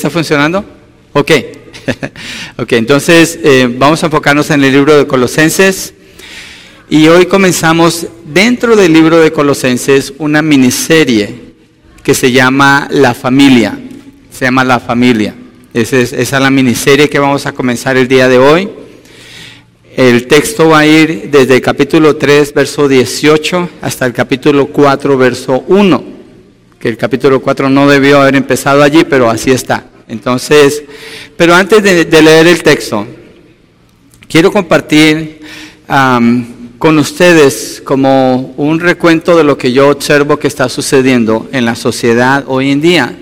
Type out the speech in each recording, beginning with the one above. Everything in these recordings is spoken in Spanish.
está funcionando? Ok. Ok, entonces vamos a enfocarnos en el libro de Colosenses. Y hoy comenzamos dentro del libro de Colosenses una miniserie que se llama La Familia. Se llama La Familia. Esa es la miniserie que vamos a comenzar el día de hoy. El texto va a ir desde el capítulo 3, verso 18, hasta el capítulo 4, verso 1. Que el capítulo 4 no debió haber empezado allí, pero así está. Entonces, pero antes de leer el texto, quiero compartir con ustedes como un recuento de lo que yo observo que está sucediendo en la sociedad hoy en día,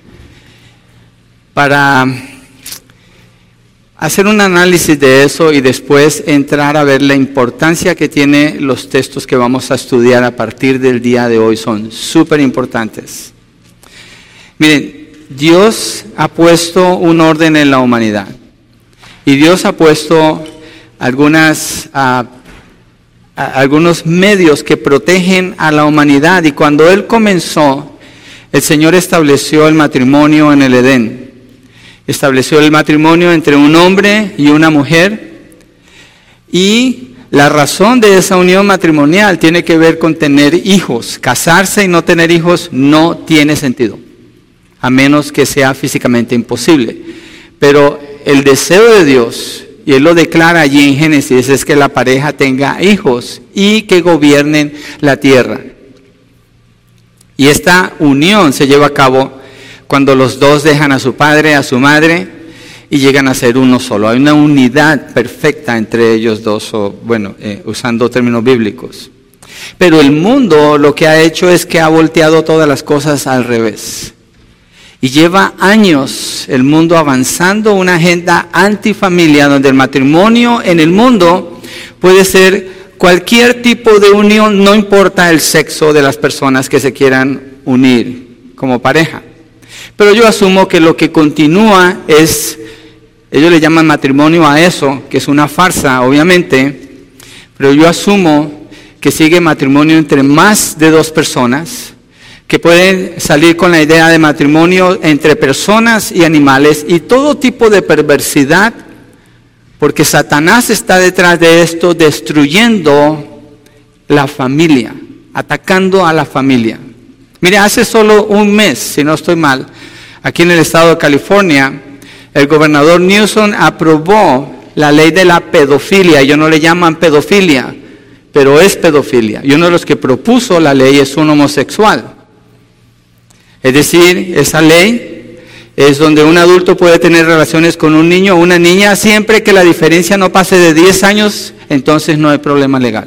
para hacer un análisis de eso y después entrar a ver la importancia que tienen los textos que vamos a estudiar a partir del día de hoy. Son súper importantes. Miren, Dios ha puesto un orden en la humanidad y Dios ha puesto algunos medios que protegen a la humanidad, y cuando Él comenzó, el Señor estableció el matrimonio en el Edén. Estableció el matrimonio entre un hombre y una mujer, y la razón de esa unión matrimonial tiene que ver con tener hijos. Casarse y no tener hijos no tiene sentido, a menos que sea físicamente imposible. Pero el deseo de Dios, y Él lo declara allí en Génesis, es que la pareja tenga hijos y que gobiernen la tierra. Y esta unión se lleva a cabo cuando los dos dejan a su padre, a su madre, y llegan a ser uno solo. Hay una unidad perfecta entre ellos dos, usando términos bíblicos. Pero el mundo lo que ha hecho es que ha volteado todas las cosas al revés. Y lleva años el mundo avanzando una agenda antifamilia, donde el matrimonio en el mundo puede ser cualquier tipo de unión, no importa el sexo de las personas que se quieran unir como pareja. Pero yo asumo que lo que continúa es, ellos le llaman matrimonio a eso, que es una farsa, obviamente, pero yo asumo que sigue matrimonio entre más de dos personas, que pueden salir con la idea de matrimonio entre personas y animales, y todo tipo de perversidad, porque Satanás está detrás de esto, destruyendo la familia, atacando a la familia. Mire, hace solo un mes, si no estoy mal, aquí en el estado de California, el gobernador Newsom aprobó la ley de la pedofilia. Ellos no le llaman pedofilia, pero es pedofilia. Y uno de los que propuso la ley es un homosexual. Es decir, esa ley es donde un adulto puede tener relaciones con un niño o una niña siempre que la diferencia no pase de 10 años, entonces no hay problema legal.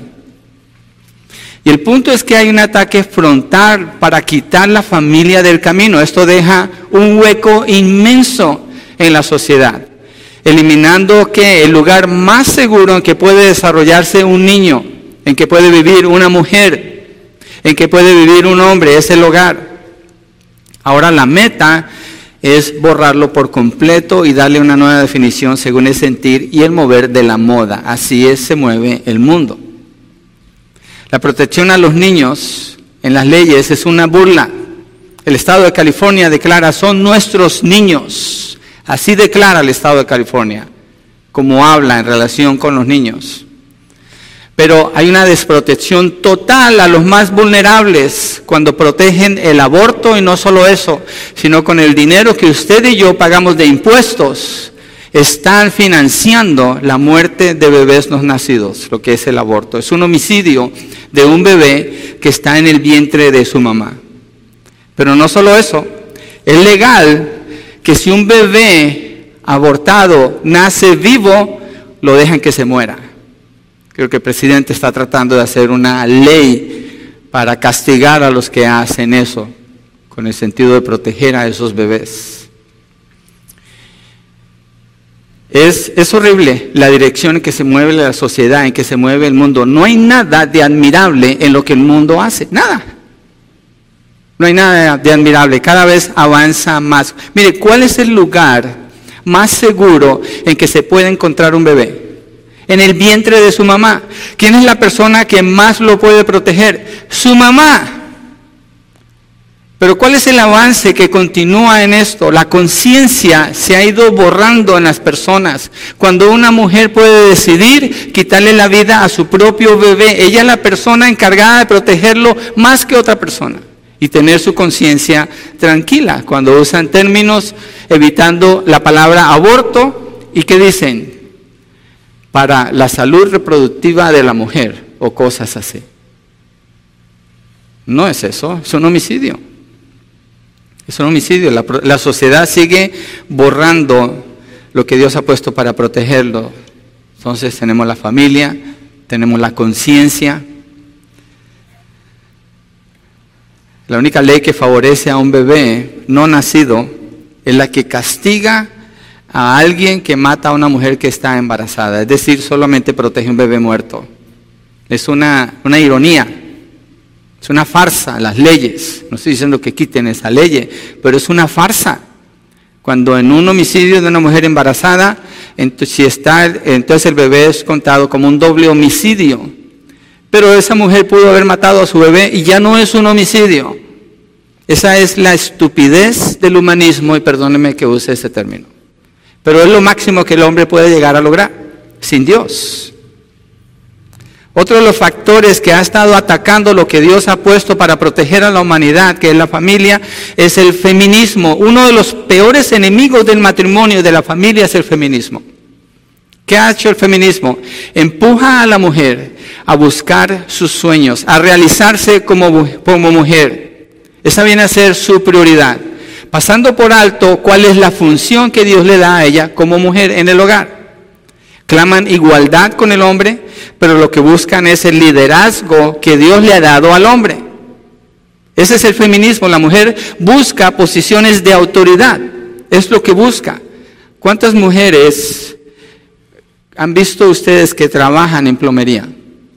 Y el punto es que hay un ataque frontal para quitar la familia del camino. Esto deja un hueco inmenso en la sociedad, eliminando que el lugar más seguro en que puede desarrollarse un niño, en que puede vivir una mujer, en que puede vivir un hombre, es el hogar. Ahora la meta es borrarlo por completo y darle una nueva definición según el sentir y el mover de la moda. Así se mueve el mundo. La protección a los niños en las leyes es una burla. El estado de California declara, son nuestros niños. Así declara el estado de California, como habla en relación con los niños. Pero hay una desprotección total a los más vulnerables cuando protegen el aborto, y no solo eso, sino con el dinero que usted y yo pagamos de impuestos, están financiando la muerte de bebés no nacidos, lo que es el aborto. Es un homicidio de un bebé que está en el vientre de su mamá. Pero no solo eso, es legal que si un bebé abortado nace vivo, lo dejan que se muera. Creo que el presidente está tratando de hacer una ley para castigar a los que hacen eso, con el sentido de proteger a esos bebés. Es horrible la dirección en que se mueve la sociedad, en que se mueve el mundo. No hay nada de admirable en lo que el mundo hace, nada. No hay nada de admirable, cada vez avanza más. Mire, ¿cuál es el lugar más seguro en que se puede encontrar un bebé? En el vientre de su mamá. ¿Quién es la persona que más lo puede proteger? Su mamá. Pero ¿cuál es el avance que continúa en esto? La conciencia se ha ido borrando en las personas. Cuando una mujer puede decidir quitarle la vida a su propio bebé, ella es la persona encargada de protegerlo más que otra persona y tener su conciencia tranquila. Cuando usan términos evitando la palabra aborto, ¿y qué dicen? Para la salud reproductiva de la mujer o cosas así. No es eso, es un homicidio. Es un homicidio. La sociedad sigue borrando lo que Dios ha puesto para protegerlo. Entonces tenemos la familia, tenemos la conciencia. La única ley que favorece a un bebé no nacido es la que castiga a alguien que mata a una mujer que está embarazada. Es decir, solamente protege a un bebé muerto. Es una ironía. Es una farsa, las leyes. No estoy diciendo que quiten esa ley, pero es una farsa. Cuando en un homicidio de una mujer embarazada, entonces el bebé es contado como un doble homicidio. Pero esa mujer pudo haber matado a su bebé y ya no es un homicidio. Esa es la estupidez del humanismo, y perdónenme que use ese término. Pero es lo máximo que el hombre puede llegar a lograr, sin Dios. Otro de los factores que ha estado atacando lo que Dios ha puesto para proteger a la humanidad, que es la familia, es el feminismo. Uno de los peores enemigos del matrimonio y de la familia es el feminismo. ¿Qué ha hecho el feminismo? Empuja a la mujer a buscar sus sueños, a realizarse como mujer. Esa viene a ser su prioridad, pasando por alto cuál es la función que Dios le da a ella como mujer en el hogar. Claman igualdad con el hombre, pero lo que buscan es el liderazgo que Dios le ha dado al hombre. Ese es el feminismo. La mujer busca posiciones de autoridad. Es lo que busca. ¿Cuántas mujeres han visto ustedes que trabajan en plomería?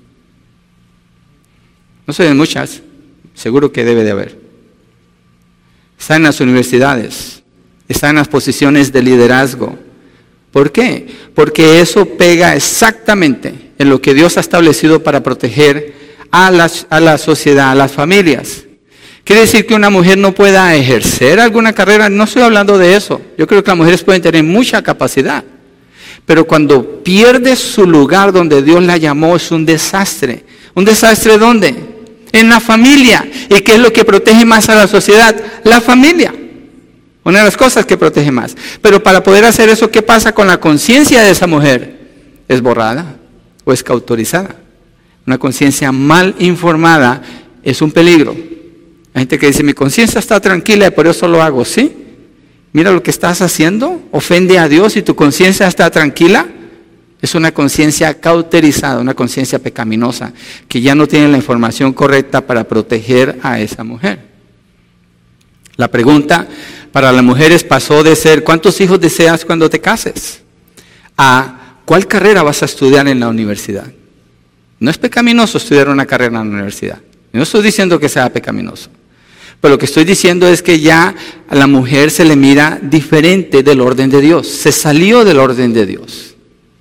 No sé de muchas. Seguro que debe de haber. Están en las universidades. Están en las posiciones de liderazgo. ¿Por qué? Porque eso pega exactamente en lo que Dios ha establecido para proteger a la sociedad, a las familias. ¿Quiere decir que una mujer no pueda ejercer alguna carrera? No estoy hablando de eso. Yo creo que las mujeres pueden tener mucha capacidad. Pero cuando pierde su lugar donde Dios la llamó, es un desastre. ¿Un desastre dónde? En la familia. ¿Y qué es lo que protege más a la sociedad? La familia. Una de las cosas que protege más. Pero para poder hacer eso, ¿qué pasa con la conciencia de esa mujer? Es borrada o es cauterizada. Una conciencia mal informada es un peligro. Hay gente que dice, mi conciencia está tranquila y por eso lo hago. ¿Sí? Mira lo que estás haciendo. Ofende a Dios y tu conciencia está tranquila. Es una conciencia cauterizada, una conciencia pecaminosa, que ya no tiene la información correcta para proteger a esa mujer. La pregunta para las mujeres pasó de ser, ¿cuántos hijos deseas cuando te cases? A, ¿cuál carrera vas a estudiar en la universidad? No es pecaminoso estudiar una carrera en la universidad. No estoy diciendo que sea pecaminoso. Pero lo que estoy diciendo es que ya a la mujer se le mira diferente del orden de Dios. Se salió del orden de Dios.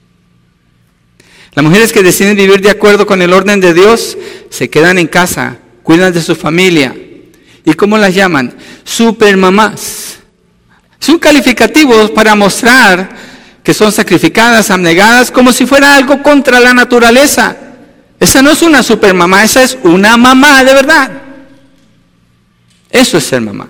Las mujeres que deciden vivir de acuerdo con el orden de Dios se quedan en casa, cuidan de su familia. ¿Y cómo las llaman? Supermamás. Es un calificativo para mostrar que son sacrificadas, abnegadas, como si fuera algo contra la naturaleza. Esa no es una supermamá, esa es una mamá de verdad. Eso es ser mamá.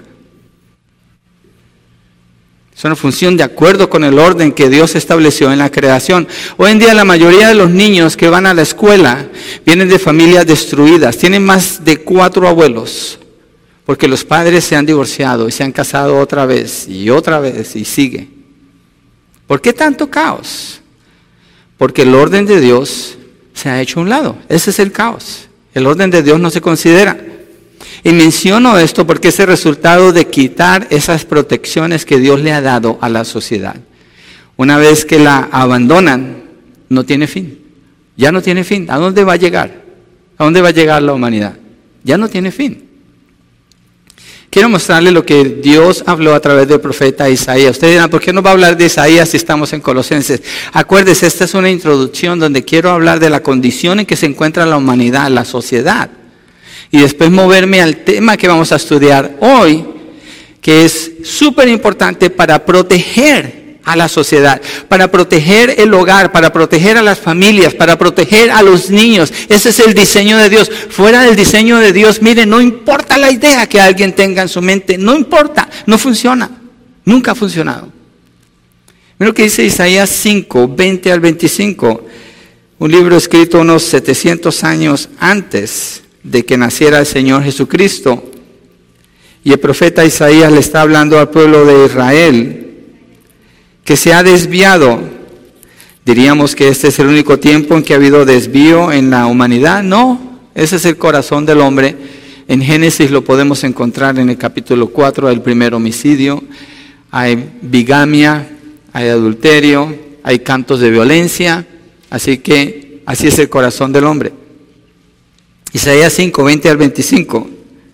Es una función de acuerdo con el orden que Dios estableció en la creación. Hoy en día la mayoría de los niños que van a la escuela vienen de familias destruidas, tienen más de 4 abuelos. Porque los padres se han divorciado y se han casado otra vez y sigue. ¿Por qué tanto caos? Porque el orden de Dios se ha hecho a un lado. Ese es el caos. El orden de Dios no se considera. Y menciono esto porque es el resultado de quitar esas protecciones que Dios le ha dado a la sociedad. Una vez que la abandonan, no tiene fin. Ya no tiene fin. ¿A dónde va a llegar? ¿A dónde va a llegar la humanidad? Ya no tiene fin. Quiero mostrarle lo que Dios habló a través del profeta Isaías. Ustedes dirán, ¿por qué no va a hablar de Isaías si estamos en Colosenses? Acuérdese, esta es una introducción donde quiero hablar de la condición en que se encuentra la humanidad, la sociedad. y después moverme al tema que vamos a estudiar hoy, que es súper importante para proteger a la sociedad, para proteger el hogar, para proteger a las familias, para proteger a los niños. Ese es el diseño de Dios. Fuera del diseño de Dios, miren, no importa la idea que alguien tenga en su mente, no importa, no funciona, nunca ha funcionado. Miren lo que dice Isaías 5, 20 al 25, un libro escrito unos 700 años antes de que naciera el Señor Jesucristo. Y el profeta Isaías le está hablando al pueblo de Israel, que se ha desviado. Diríamos que este es el único tiempo en que ha habido desvío en la humanidad. No, ese es el corazón del hombre. En Génesis lo podemos encontrar en el capítulo 4, el primer homicidio. Hay bigamia, hay adulterio, hay cantos de violencia. Así que así es el corazón del hombre. Isaías 5, 20 al 25.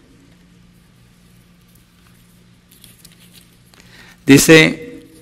Dice: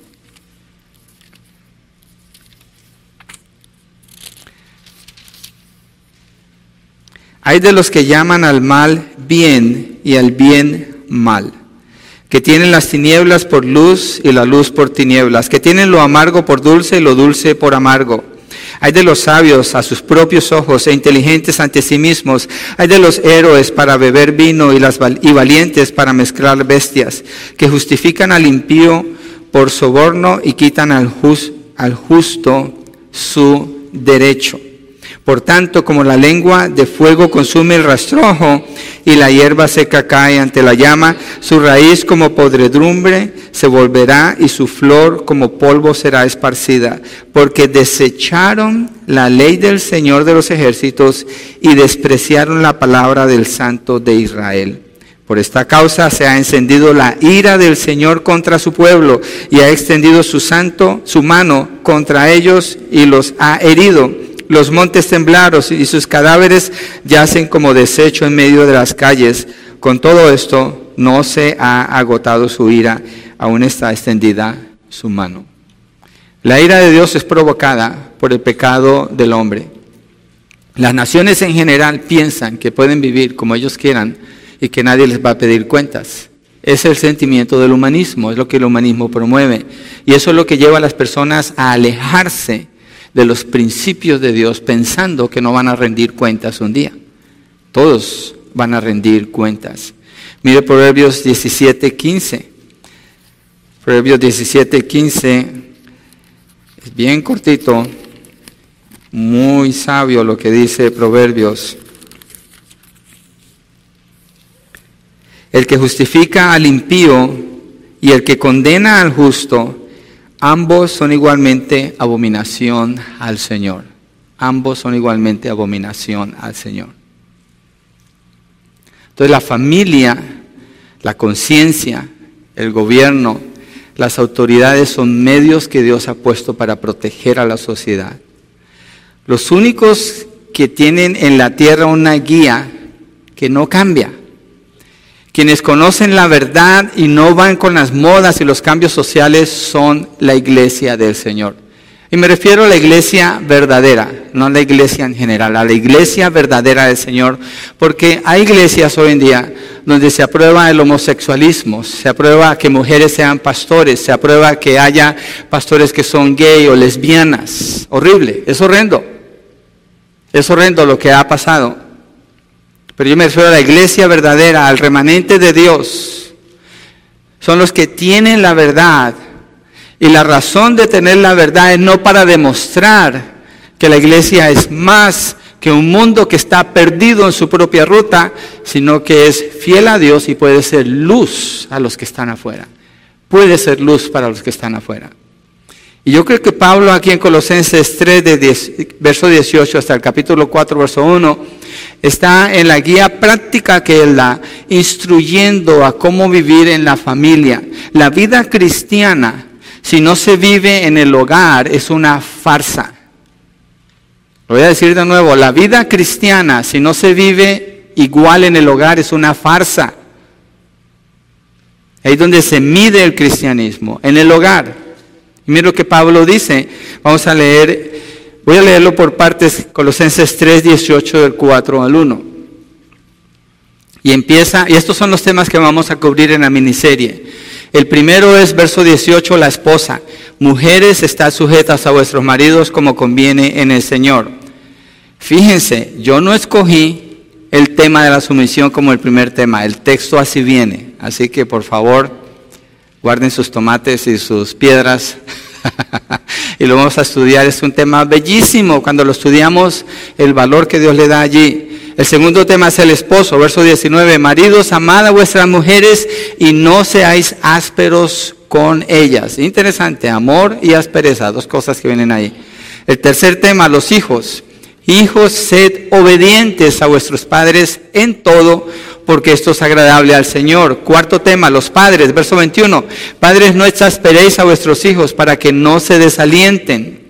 hay de los que llaman al mal bien y al bien mal, que tienen las tinieblas por luz y la luz por tinieblas, que tienen lo amargo por dulce y lo dulce por amargo. Hay de los sabios a sus propios ojos e inteligentes ante sí mismos. Hay de los héroes para beber vino y valientes para mezclar bestias, que justifican al impío por soborno y quitan al justo su derecho. Por tanto, como la lengua de fuego consume el rastrojo y la hierba seca cae ante la llama, su raíz como podredumbre se volverá y su flor como polvo será esparcida, porque desecharon la ley del Señor de los ejércitos y despreciaron la palabra del Santo de Israel. Por esta causa se ha encendido la ira del Señor contra su pueblo y ha extendido su mano contra ellos y los ha herido. Los montes temblaron y sus cadáveres yacen como desecho en medio de las calles. Con todo esto no se ha agotado su ira, aún está extendida su mano. La ira de Dios es provocada por el pecado del hombre. Las naciones en general piensan que pueden vivir como ellos quieran y que nadie les va a pedir cuentas. Es el sentimiento del humanismo, es lo que el humanismo promueve. Y eso es lo que lleva a las personas a alejarse de los principios de Dios, pensando que no van a rendir cuentas un día. Todos van a rendir cuentas. Mire Proverbios 17:15. Proverbios 17:15 es bien cortito, muy sabio lo que dice Proverbios. El que justifica al impío y el que condena al justo, ambos son igualmente abominación al Señor. Ambos son igualmente abominación al Señor. Entonces la familia, la conciencia, el gobierno, las autoridades son medios que Dios ha puesto para proteger a la sociedad. Los únicos que tienen en la tierra una guía que no cambia, quienes conocen la verdad y no van con las modas y los cambios sociales, son la iglesia del Señor. Y me refiero a la iglesia verdadera, no a la iglesia en general, a la iglesia verdadera del Señor, porque hay iglesias hoy en día donde se aprueba el homosexualismo, se aprueba que mujeres sean pastores, se aprueba que haya pastores que son gay o lesbianas. Horrible, es horrendo lo que ha pasado. Pero yo me refiero a la iglesia verdadera, al remanente de Dios. Son los que tienen la verdad. Y la razón de tener la verdad es no para demostrar que la iglesia es más que un mundo que está perdido en su propia ruta, sino que es fiel a Dios y puede ser luz a los que están afuera. Puede ser luz para los que están afuera. Y yo creo que Pablo aquí en Colosenses 3, verso 18 hasta el capítulo 4, verso 1, está en la guía práctica que él da, instruyendo a cómo vivir en la familia. La vida cristiana, si no se vive en el hogar, es una farsa. Lo voy a decir de nuevo, la vida cristiana, si no se vive igual en el hogar, es una farsa. Ahí es donde se mide el cristianismo, en el hogar. Y mira lo que Pablo dice, vamos a leer, voy a leerlo por partes, Colosenses 3, 18 del 4 al 1. Y estos son los temas que vamos a cubrir en la miniserie. El primero es verso 18, la esposa. Mujeres, estad sujetas a vuestros maridos como conviene en el Señor. Fíjense, yo no escogí el tema de la sumisión como el primer tema. El texto así viene. Así que por favor, guarden sus tomates y sus piedras. Y lo vamos a estudiar. Es un tema bellísimo. Cuando lo estudiamos, el valor que Dios le da allí. El segundo tema es el esposo, verso 19. Maridos, amad a vuestras mujeres y no seáis ásperos con ellas. Interesante, amor y aspereza, dos cosas que vienen ahí. El tercer tema, los hijos. Hijos, sed obedientes a vuestros padres en todo, porque esto es agradable al Señor. Cuarto tema, los padres, verso 21. Padres, no exasperéis a vuestros hijos para que no se desalienten.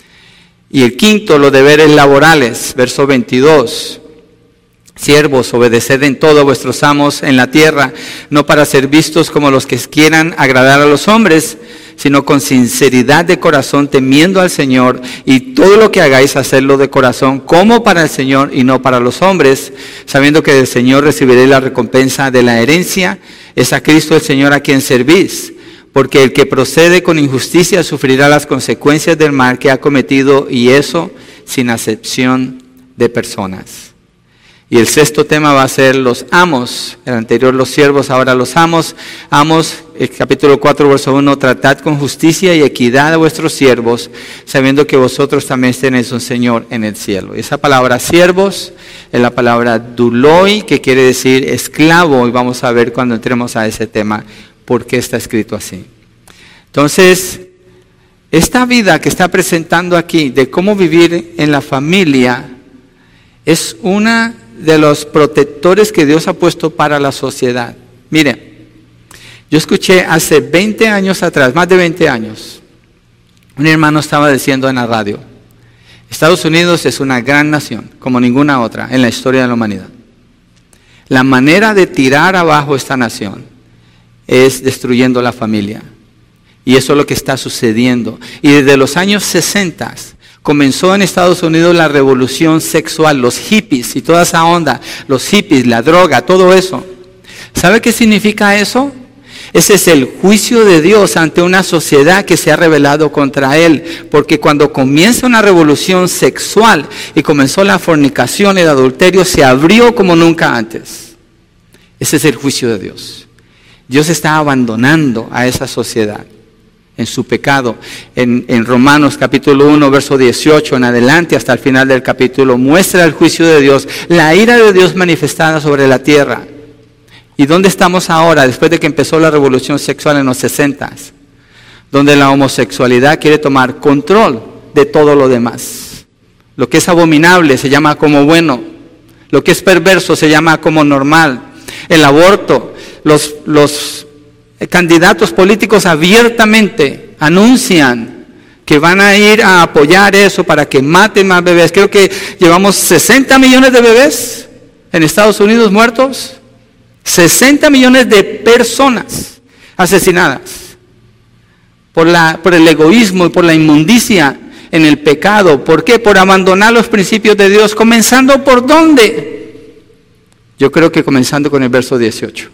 Y el quinto, los deberes laborales, verso 22. Siervos, obedeced en todo a vuestros amos en la tierra, no para ser vistos como los que quieran agradar a los hombres, sino con sinceridad de corazón, temiendo al Señor, y todo lo que hagáis, hacerlo de corazón, como para el Señor y no para los hombres, sabiendo que del Señor recibiréis la recompensa de la herencia. Es a Cristo el Señor a quien servís, porque el que procede con injusticia sufrirá las consecuencias del mal que ha cometido, y eso sin acepción de personas. Y el sexto tema va a ser los amos. El anterior los siervos, ahora los amos. Amos, el capítulo 4, verso 1. Tratad con justicia y equidad a vuestros siervos, sabiendo que vosotros también tenéis un Señor en el cielo. Y esa palabra siervos es la palabra duloi, que quiere decir esclavo. Y vamos a ver cuando entremos a ese tema por qué está escrito así. Entonces, esta vida que está presentando aquí de cómo vivir en la familia es una de los protectores que Dios ha puesto para la sociedad. Mire, yo escuché hace 20 años atrás, más de 20 años, un hermano estaba diciendo en la radio, Estados Unidos es una gran nación, como ninguna otra en la historia de la humanidad. La manera de tirar abajo esta nación es destruyendo la familia. Y eso es lo que está sucediendo. Y desde los años 60 comenzó en Estados Unidos la revolución sexual, los hippies y toda esa onda, los hippies, la droga, todo eso. ¿Sabe qué significa eso? Ese es el juicio de Dios ante una sociedad que se ha rebelado contra Él. Porque cuando comienza una revolución sexual y comenzó la fornicación, el adulterio, se abrió como nunca antes. Ese es el juicio de Dios. Dios está abandonando a esa sociedad en su pecado. En Romanos capítulo 1, verso 18 en adelante hasta el final del capítulo, muestra el juicio de Dios, la ira de Dios manifestada sobre la tierra. ¿Y dónde estamos ahora, después de que empezó la revolución sexual en los 60s? Donde la homosexualidad quiere tomar control de todo lo demás. Lo que es abominable se llama como bueno. Lo que es perverso se llama como normal. El aborto, los candidatos políticos abiertamente anuncian que van a ir a apoyar eso para que maten más bebés. Creo que llevamos 60 millones de bebés en Estados Unidos muertos. 60 millones de personas asesinadas por el egoísmo y por la inmundicia en el pecado. ¿Por qué? Por abandonar los principios de Dios. ¿Comenzando por dónde? Yo creo que comenzando con el verso 18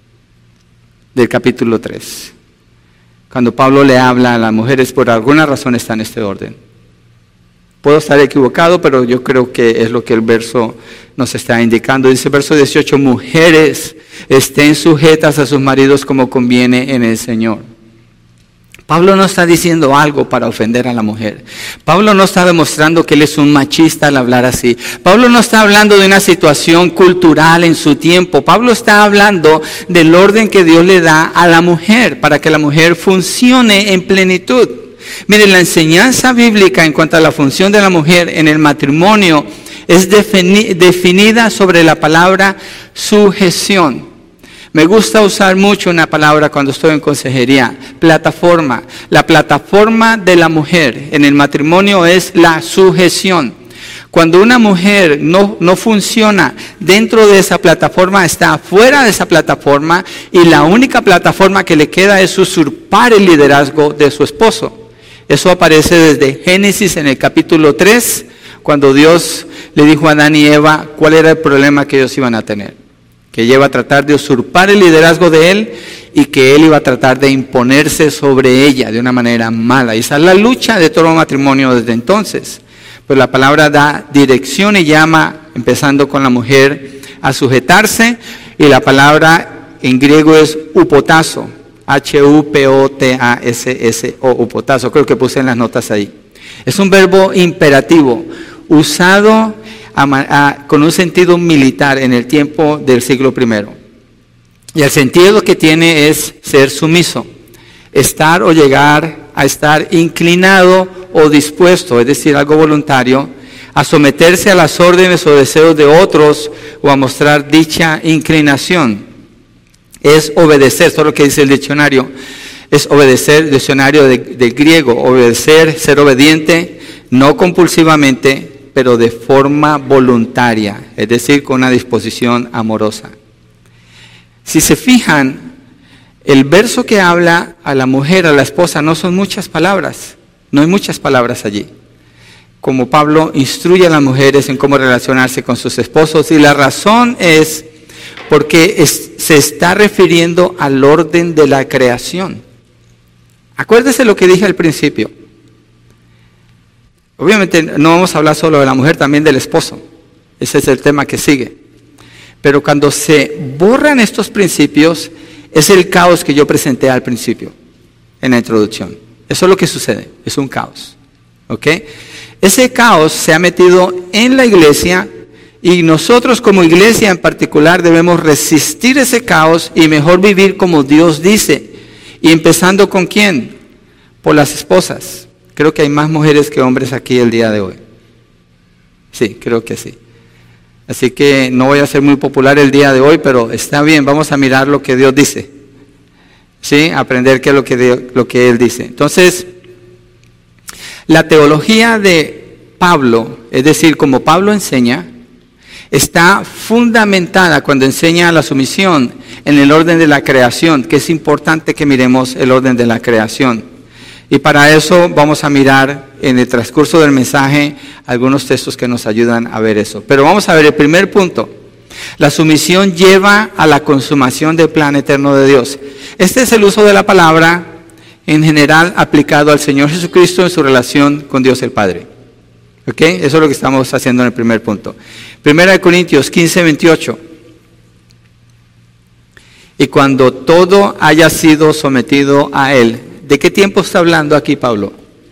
del capítulo 3. Cuando Pablo le habla a las mujeres, por alguna razón está en este orden. Puedo estar equivocado, pero yo creo que es lo que el verso nos está indicando. Dice verso 18, mujeres, estén sujetas a sus maridos como conviene en el Señor. Pablo no está diciendo algo para ofender a la mujer. Pablo no está demostrando que él es un machista al hablar así. Pablo no está hablando de una situación cultural en su tiempo. Pablo está hablando del orden que Dios le da a la mujer para que la mujer funcione en plenitud. Miren, la enseñanza bíblica en cuanto a la función de la mujer en el matrimonio es definida sobre la palabra sujeción. Me gusta usar mucho una palabra cuando estoy en consejería, plataforma. La plataforma de la mujer en el matrimonio es la sujeción. Cuando una mujer no funciona dentro de esa plataforma, está fuera de esa plataforma y la única plataforma que le queda es usurpar el liderazgo de su esposo. Eso aparece desde Génesis en el capítulo 3, cuando Dios le dijo a Adán y Eva cuál era el problema que ellos iban a tener. que ella iba a tratar de usurpar el liderazgo de él y que él iba a tratar de imponerse sobre ella de una manera mala. Y esa es la lucha de todo matrimonio desde entonces. Pues la palabra da dirección y llama, empezando con la mujer, a sujetarse, y la palabra en griego es upotasso, H-U-P-O-T-A-S-S-O, upotasso, creo que puse en las notas ahí. Es un verbo imperativo, usado con un sentido militar en el tiempo del siglo I. Y el sentido que tiene es ser sumiso, estar o llegar a estar inclinado o dispuesto, es decir, algo voluntario, a someterse a las órdenes o deseos de otros o a mostrar dicha inclinación. Es obedecer, esto es lo que dice el diccionario, es obedecer, el diccionario del griego, obedecer, ser obediente, no compulsivamente, pero de forma voluntaria, es decir, con una disposición amorosa. Si se fijan, el verso que habla a la mujer, a la esposa, no son muchas palabras, no hay muchas palabras allí. Como Pablo instruye a las mujeres en cómo relacionarse con sus esposos, y la razón es porque se está refiriendo al orden de la creación. Acuérdese lo que dije al principio. Obviamente no vamos a hablar solo de la mujer, también del esposo. Ese es el tema que sigue. Pero cuando se borran estos principios, es el caos que yo presenté al principio, en la introducción. Eso es lo que sucede, es un caos. ¿Ok? Ese caos se ha metido en la iglesia y nosotros como iglesia en particular debemos resistir ese caos y mejor vivir como Dios dice. Y empezando ¿con quién? Por las esposas. Creo que hay más mujeres que hombres aquí el día de hoy. Sí, creo que sí. Así que no voy a ser muy popular el día de hoy, pero está bien, vamos a mirar lo que Dios dice. Sí, aprender qué es lo que Él dice. Entonces, la teología de Pablo, es decir, como Pablo enseña, está fundamentada cuando enseña la sumisión en el orden de la creación, que es importante que miremos el orden de la creación. Y para eso vamos a mirar en el transcurso del mensaje algunos textos que nos ayudan a ver eso. Pero vamos a ver el primer punto. La sumisión lleva a la consumación del plan eterno de Dios. Este es el uso de la palabra en general aplicado al Señor Jesucristo en su relación con Dios el Padre. ¿Ok? Eso es lo que estamos haciendo en el primer punto. 1 Corintios 15:28. Y cuando todo haya sido sometido a Él. ¿De qué tiempo está hablando aquí Pablo?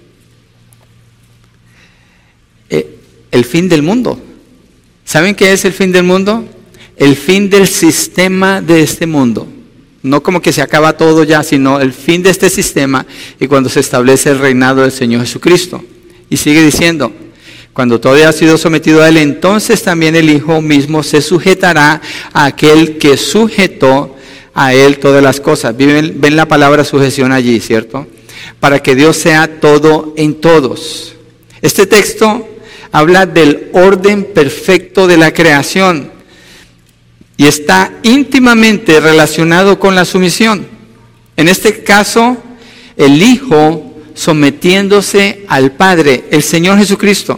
El fin del mundo. ¿Saben qué es el fin del mundo? El fin del sistema de este mundo. No como que se acaba todo ya, sino el fin de este sistema y cuando se establece el reinado del Señor Jesucristo. Y sigue diciendo, cuando todo haya sido sometido a Él, entonces también el Hijo mismo se sujetará a aquel que sujetó a Él todas las cosas. Ven la palabra sujeción allí, ¿cierto? Para que Dios sea todo en todos. Este texto habla del orden perfecto de la creación y está íntimamente relacionado con la sumisión. En este caso, el Hijo sometiéndose al Padre, el Señor Jesucristo.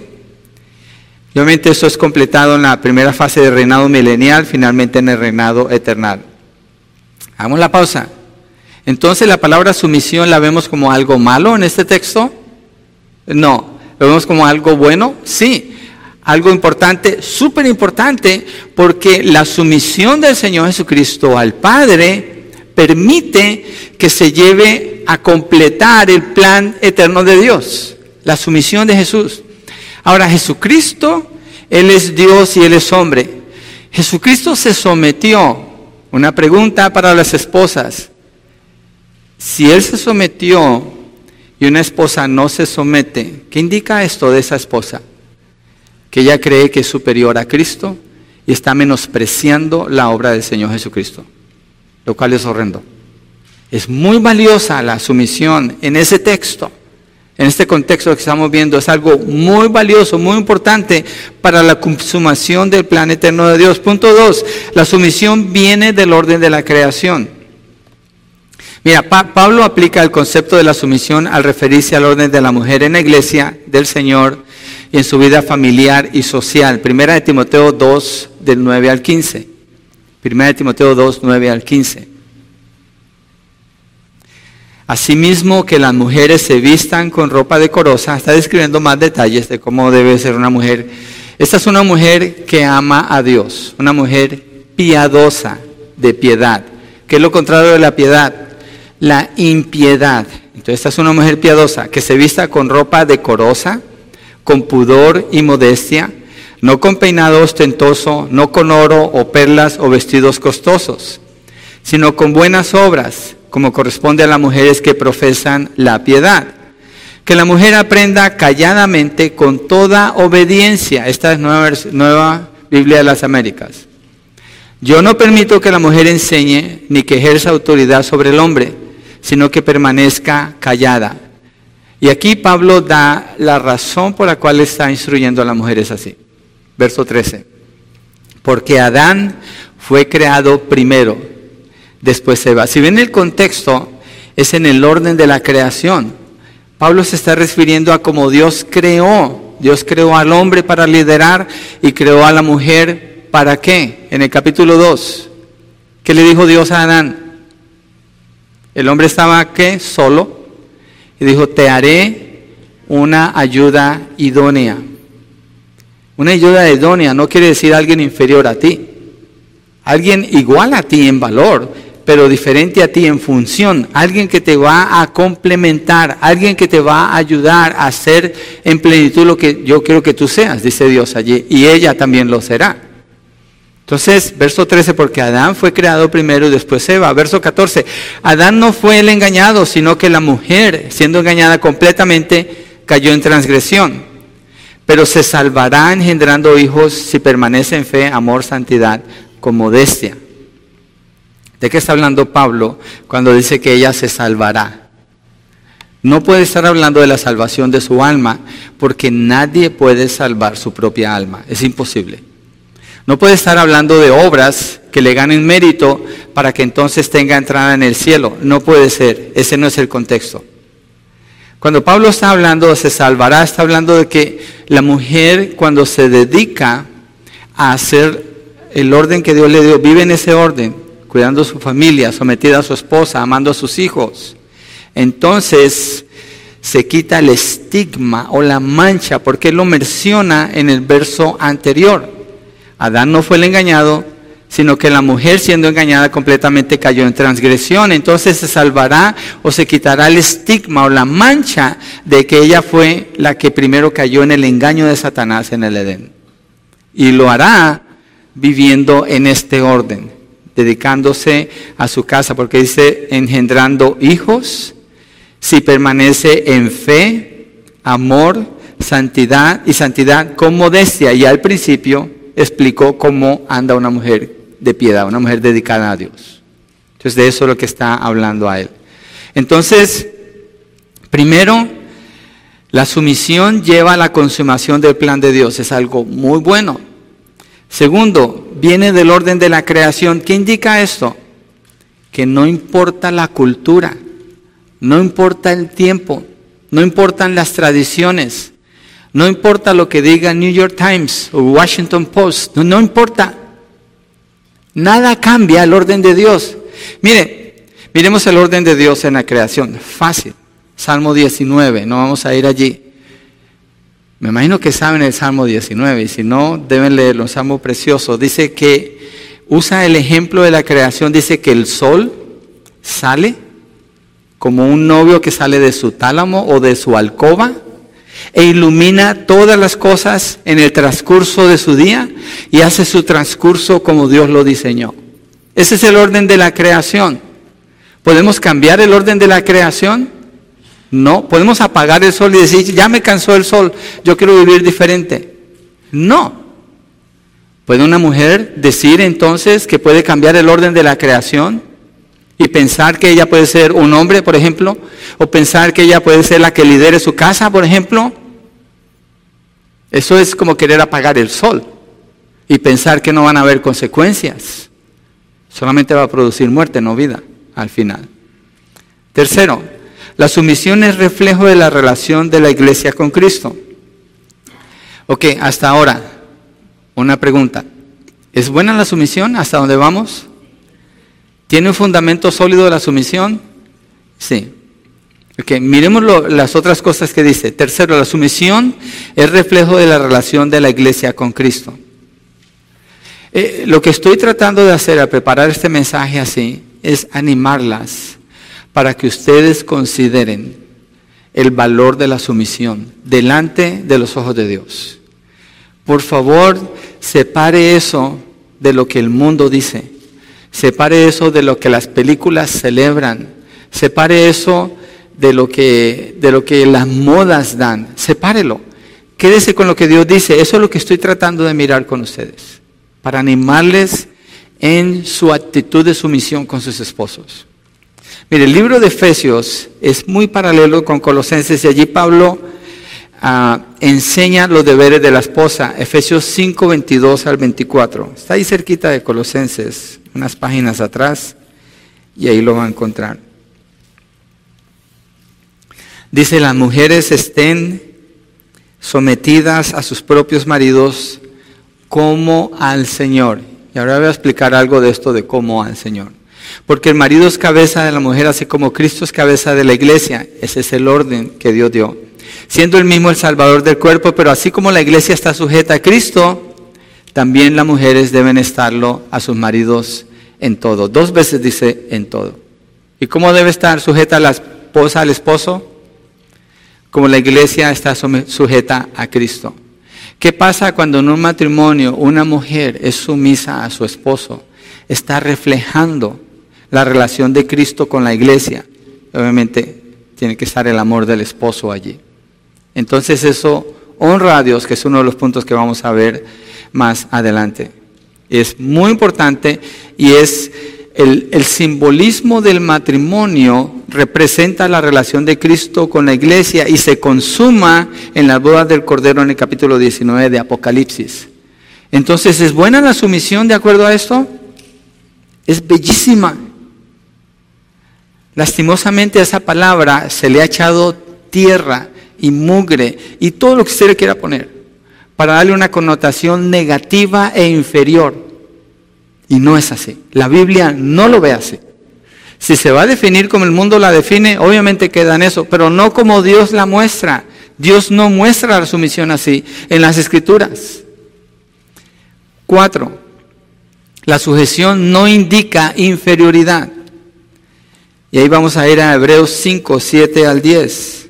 Y obviamente eso es completado en la primera fase del reinado milenial, finalmente en el reinado eternal. Hagamos la pausa. Entonces, ¿la palabra sumisión la vemos como algo malo en este texto? No. ¿Lo vemos como algo bueno? Sí. Algo importante, súper importante, porque la sumisión del Señor Jesucristo al Padre permite que se lleve a completar el plan eterno de Dios. La sumisión de Jesús. Ahora, Jesucristo, Él es Dios y Él es hombre. Jesucristo se sometió. Una pregunta para las esposas. Si Él se sometió y una esposa no se somete, ¿qué indica esto de esa esposa? Que ella cree que es superior a Cristo y está menospreciando la obra del Señor Jesucristo, lo cual es horrendo. Es muy valiosa la sumisión en ese texto, en este contexto que estamos viendo. Es algo muy valioso, muy importante para la consumación del plan eterno de Dios. Punto 2, la sumisión viene del orden de la creación. Mira, Pablo aplica el concepto de la sumisión al referirse al orden de la mujer en la iglesia del Señor y en su vida familiar y social. 1 Timoteo 2, del 9 al 15. 1 Timoteo 2, 9 al 15. Asimismo, que las mujeres se vistan con ropa decorosa. Está describiendo más detalles de cómo debe ser una mujer. Esta es una mujer que ama a Dios, una mujer piadosa, de piedad. ¿Qué es lo contrario de la piedad? La impiedad. Entonces, esta es una mujer piadosa, que se vista con ropa decorosa, con pudor y modestia, no con peinado ostentoso, no con oro o perlas o vestidos costosos, sino con buenas obras, como corresponde a las mujeres que profesan la piedad. Que la mujer aprenda calladamente con toda obediencia. Esta es nueva Biblia de las Américas. Yo no permito que la mujer enseñe ni que ejerza autoridad sobre el hombre, sino que permanezca callada. Y aquí Pablo da la razón por la cual está instruyendo a las mujeres así. Verso 13. Porque Adán fue creado primero, después Eva. Si ven el contexto, es en el orden de la creación. Pablo se está refiriendo a cómo Dios creó. Dios creó al hombre para liderar y creó a la mujer ¿para qué? En el capítulo 2, ¿qué le dijo Dios a Adán? El hombre estaba, ¿qué? Solo. Y dijo, te haré una ayuda idónea. Una ayuda idónea no quiere decir alguien inferior a ti. Alguien igual a ti en valor, pero diferente a ti en función. Alguien que te va a complementar, alguien que te va a ayudar a ser en plenitud lo que yo quiero que tú seas, dice Dios allí. Y ella también lo será. Entonces, verso 13, porque Adán fue creado primero y después Eva. Verso 14, Adán no fue el engañado, sino que la mujer, siendo engañada completamente, cayó en transgresión. Pero se salvará engendrando hijos si permanece en fe, amor, santidad, con modestia. ¿De qué está hablando Pablo cuando dice que ella se salvará? No puede estar hablando de la salvación de su alma, porque nadie puede salvar su propia alma. Es imposible. No puede estar hablando de obras que le ganen mérito para que entonces tenga entrada en el cielo. No puede ser. Ese no es el contexto. Cuando Pablo está hablando de se salvará, está hablando de que la mujer cuando se dedica a hacer el orden que Dios le dio, vive en ese orden, cuidando a su familia, sometida a su esposa, amando a sus hijos. Entonces se quita el estigma o la mancha, porque él lo menciona en el verso anterior. Adán no fue el engañado, sino que la mujer siendo engañada completamente cayó en transgresión. Entonces se salvará o se quitará el estigma o la mancha de que ella fue la que primero cayó en el engaño de Satanás en el Edén. Y lo hará viviendo en este orden, dedicándose a su casa, porque dice engendrando hijos, si permanece en fe, amor, santidad y santidad con modestia. Y al principio explicó cómo anda una mujer de piedad, una mujer dedicada a Dios. Entonces de eso es lo que está hablando a él. Entonces, primero, la sumisión lleva a la consumación del plan de Dios. Es algo muy bueno. Segundo, viene del orden de la creación. ¿Qué indica esto? Que no importa la cultura, no importa el tiempo, no importan las tradiciones, no importa lo que diga New York Times o Washington Post, no importa. Nada cambia el orden de Dios. Miremos el orden de Dios en la creación. Fácil. Salmo 19, no vamos a ir allí. Me imagino que saben el Salmo 19 y si no, deben leerlo, un salmo precioso. Dice que usa el ejemplo de la creación, dice que el sol sale como un novio que sale de su tálamo o de su alcoba e ilumina todas las cosas en el transcurso de su día y hace su transcurso como Dios lo diseñó. Ese es el orden de la creación. ¿Podemos cambiar el orden de la creación? No. ¿Podemos apagar el sol y decir, ya me cansó el sol, yo quiero vivir diferente? No. ¿Puede una mujer decir entonces que puede cambiar el orden de la creación y pensar que ella puede ser un hombre, por ejemplo? ¿O pensar que ella puede ser la que lidere su casa, por ejemplo? Eso es como querer apagar el sol y pensar que no van a haber consecuencias. Solamente va a producir muerte, no vida, al final. Tercero, la sumisión es reflejo de la relación de la iglesia con Cristo. Ok, hasta ahora, una pregunta. ¿Es buena la sumisión? ¿Hasta dónde vamos? ¿Tiene un fundamento sólido la sumisión? Sí. Okay, miremos las otras cosas que dice. Tercero, la sumisión es reflejo de la relación de la iglesia con Cristo. Lo que estoy tratando de hacer al preparar este mensaje así es animarlas para que ustedes consideren el valor de la sumisión delante de los ojos de Dios. Por favor, separe eso de lo que el mundo dice. Separe eso de lo que las películas celebran. Separe eso de lo que las modas dan. Sepárelo. Quédese con lo que Dios dice. Eso es lo que estoy tratando de mirar con ustedes, para animarles en su actitud de sumisión con sus esposos. Mire, el libro de Efesios es muy paralelo con Colosenses y allí Pablo enseña los deberes de la esposa. Efesios 5, 22 al 24. Está ahí cerquita de Colosenses, unas páginas atrás, y ahí lo va a encontrar. Dice, las mujeres estén sometidas a sus propios maridos como al Señor. Y ahora voy a explicar algo de esto de cómo al Señor. Porque el marido es cabeza de la mujer, así como Cristo es cabeza de la iglesia. Ese es el orden que Dios dio. Siendo él mismo el Salvador del cuerpo, pero así como la iglesia está sujeta a Cristo, también las mujeres deben estarlo a sus maridos en todo. 2 veces dice en todo. ¿Y cómo debe estar sujeta la esposa al esposo? Como la iglesia está sujeta a Cristo. ¿Qué pasa cuando en un matrimonio una mujer es sumisa a su esposo? Está reflejando la relación de Cristo con la iglesia. Obviamente tiene que estar el amor del esposo allí. Entonces eso honra a Dios, que es uno de los puntos que vamos a ver más adelante. Es muy importante y es el simbolismo del matrimonio representa la relación de Cristo con la iglesia y se consuma en las bodas del Cordero en el capítulo 19 de Apocalipsis. Entonces, ¿es buena la sumisión de acuerdo a esto? Es bellísima. Lastimosamente a esa palabra se le ha echado tierra y mugre y todo lo que usted le quiera poner para darle una connotación negativa e inferior. Y no es así. La Biblia no lo ve así. Si se va a definir como el mundo la define, obviamente queda en eso, pero no como Dios la muestra. Dios no muestra la sumisión así en las Escrituras. 4. La sujeción no indica inferioridad. Y ahí vamos a ir a Hebreos 5, 7 al 10.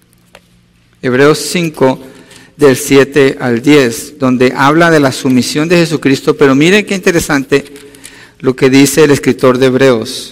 Hebreos 5, del 7 al 10, donde habla de la sumisión de Jesucristo. Pero miren qué interesante lo que dice el escritor de Hebreos.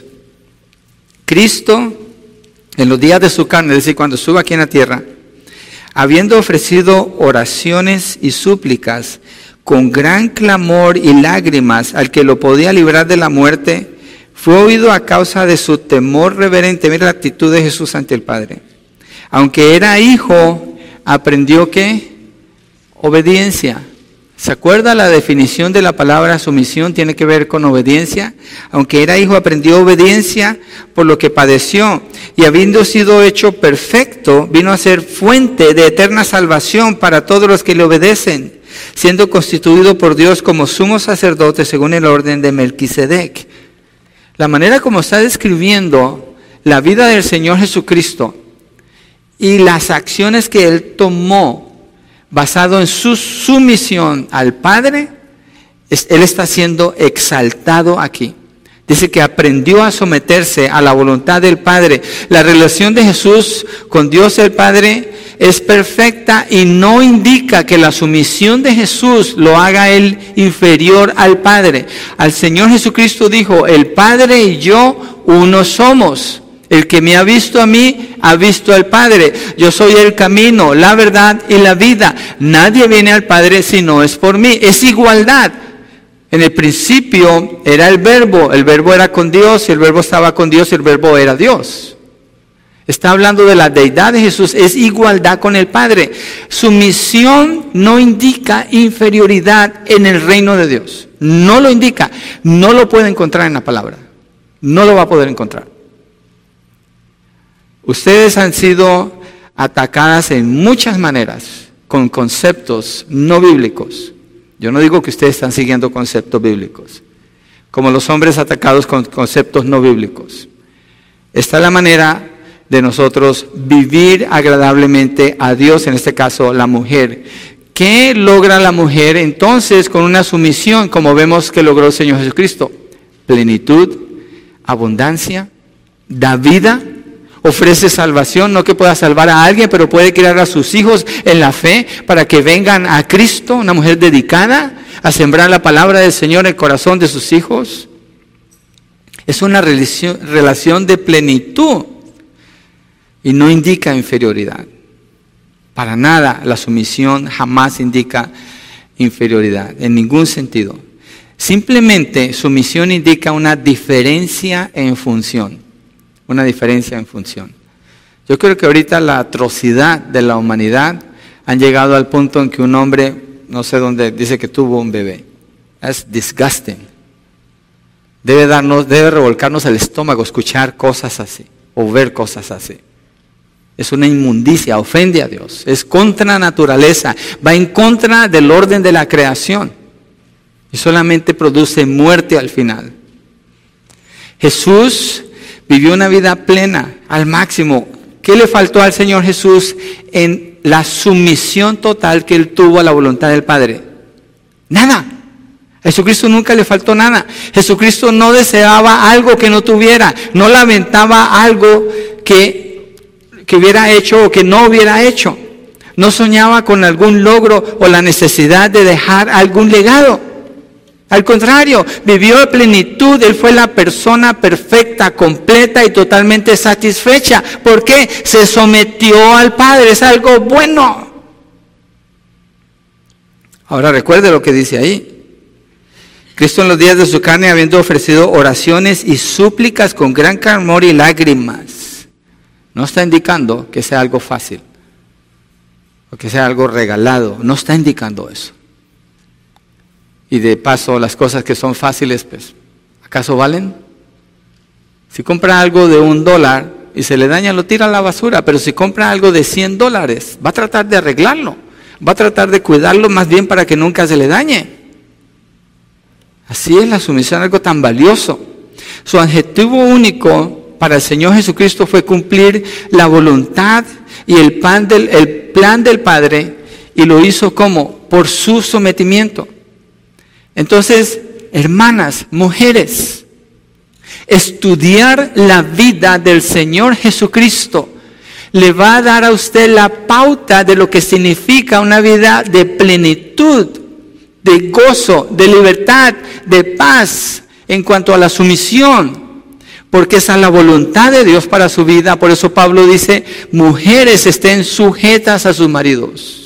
Cristo, en los días de su carne, es decir, cuando estuvo aquí en la tierra, habiendo ofrecido oraciones y súplicas con gran clamor y lágrimas al que lo podía librar de la muerte, fue oído a causa de su temor reverente. Mira la actitud de Jesús ante el Padre. Aunque era hijo, aprendió ¿qué? Obediencia. ¿Se acuerda la definición de la palabra sumisión? Tiene que ver con obediencia. Aunque era hijo, aprendió obediencia por lo que padeció. Y habiendo sido hecho perfecto, vino a ser fuente de eterna salvación para todos los que le obedecen, siendo constituido por Dios como sumo sacerdote según el orden de Melquisedec. La manera como está describiendo la vida del Señor Jesucristo y las acciones que Él tomó basado en su sumisión al Padre, Él está siendo exaltado aquí. Dice que aprendió a someterse a la voluntad del Padre. La relación de Jesús con Dios el Padre es perfecta y no indica que la sumisión de Jesús lo haga Él inferior al Padre. Al Señor Jesucristo dijo, el Padre y yo uno somos. El que me ha visto a mí, ha visto al Padre. Yo soy el camino, la verdad y la vida. Nadie viene al Padre si no es por mí. Es igualdad. En el principio era el verbo era con Dios, y el verbo estaba con Dios, y el verbo era Dios. Está hablando de la deidad de Jesús, es igualdad con el Padre. Sumisión no indica inferioridad en el reino de Dios. No lo indica, no lo puede encontrar en la palabra. No lo va a poder encontrar. Ustedes han sido atacadas en muchas maneras con conceptos no bíblicos. Yo no digo que ustedes están siguiendo conceptos bíblicos, como los hombres atacados con conceptos no bíblicos. Esta es la manera de nosotros vivir agradablemente a Dios, en este caso la mujer. ¿Qué logra la mujer entonces con una sumisión, como vemos que logró el Señor Jesucristo? Plenitud, abundancia, da vida, ofrece salvación, no que pueda salvar a alguien, pero puede criar a sus hijos en la fe para que vengan a Cristo, una mujer dedicada a sembrar la palabra del Señor en el corazón de sus hijos. Es una relación de plenitud y no indica inferioridad. Para nada la sumisión jamás indica inferioridad, en ningún sentido. Simplemente sumisión indica una diferencia en función. Una diferencia en función. Yo creo que ahorita la atrocidad de la humanidad han llegado al punto en que un hombre, no sé dónde, dice que tuvo un bebé. Es disgusting. Debe revolcarnos el estómago escuchar cosas así o ver cosas así. Es una inmundicia, ofende a Dios, es contra naturaleza, va en contra del orden de la creación y solamente produce muerte al final. Jesús vivió una vida plena, al máximo. ¿Qué le faltó al Señor Jesús en la sumisión total que Él tuvo a la voluntad del Padre? Nada. A Jesucristo nunca le faltó nada. Jesucristo no deseaba algo que no tuviera, no lamentaba algo que hubiera hecho o que no hubiera hecho. No soñaba con algún logro o la necesidad de dejar algún legado. Al contrario, vivió en plenitud. Él fue la persona perfecta, completa y totalmente satisfecha. ¿Por qué? Se sometió al Padre. Es algo bueno. Ahora recuerde lo que dice ahí. Cristo en los días de su carne, habiendo ofrecido oraciones y súplicas con gran clamor y lágrimas. No está indicando que sea algo fácil o que sea algo regalado. No está indicando eso. Y de paso, las cosas que son fáciles, pues, ¿acaso valen? Si compra algo de $1 y se le daña, lo tira a la basura. Pero si compra algo de $100, va a tratar de arreglarlo. Va a tratar de cuidarlo más bien para que nunca se le dañe. Así es la sumisión, algo tan valioso. Su objetivo único para el Señor Jesucristo fue cumplir la voluntad y el plan del Padre. Y lo hizo ¿cómo? Por su sometimiento. Entonces, hermanas, mujeres, estudiar la vida del Señor Jesucristo le va a dar a usted la pauta de lo que significa una vida de plenitud, de gozo, de libertad, de paz en cuanto a la sumisión, porque esa es la voluntad de Dios para su vida. Por eso Pablo dice, mujeres estén sujetas a sus maridos.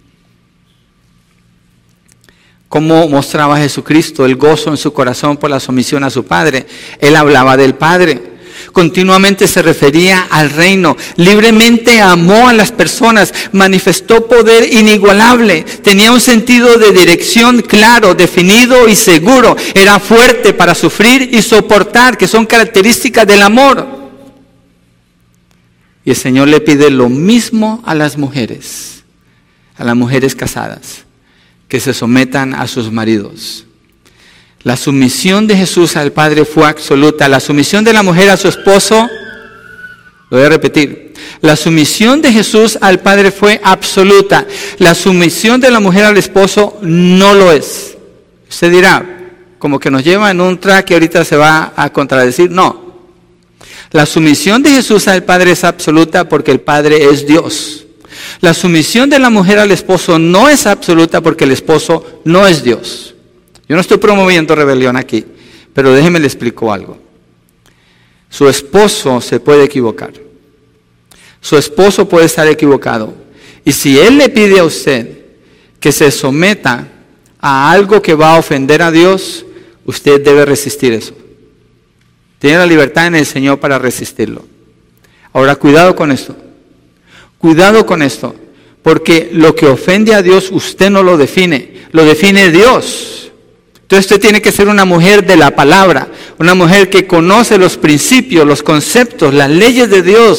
¿Cómo mostraba Jesucristo el gozo en su corazón por la sumisión a su Padre? Él hablaba del Padre. Continuamente se refería al reino. Libremente amó a las personas. Manifestó poder inigualable. Tenía un sentido de dirección claro, definido y seguro. Era fuerte para sufrir y soportar, que son características del amor. Y el Señor le pide lo mismo a las mujeres casadas, que se sometan a sus maridos. La sumisión de Jesús al Padre fue absoluta. La sumisión de la mujer a su esposo, lo voy a repetir, la sumisión de Jesús al Padre fue absoluta. La sumisión de la mujer al esposo no lo es. Usted dirá, como que nos lleva en un track que ahorita se va a contradecir. No. La sumisión de Jesús al Padre es absoluta porque el Padre es Dios. La sumisión de la mujer al esposo no es absoluta porque el esposo no es Dios. Yo no estoy promoviendo rebelión aquí, pero déjeme le explico algo. Su esposo se puede equivocar. Su esposo puede estar equivocado. Y si él le pide a usted que se someta a algo que va a ofender a Dios, usted debe resistir eso. Tiene la libertad en el Señor para resistirlo. Ahora, cuidado con esto. Cuidado con esto, porque lo que ofende a Dios usted no lo define Dios. Entonces usted tiene que ser una mujer de la palabra, una mujer que conoce los principios, los conceptos, las leyes de Dios.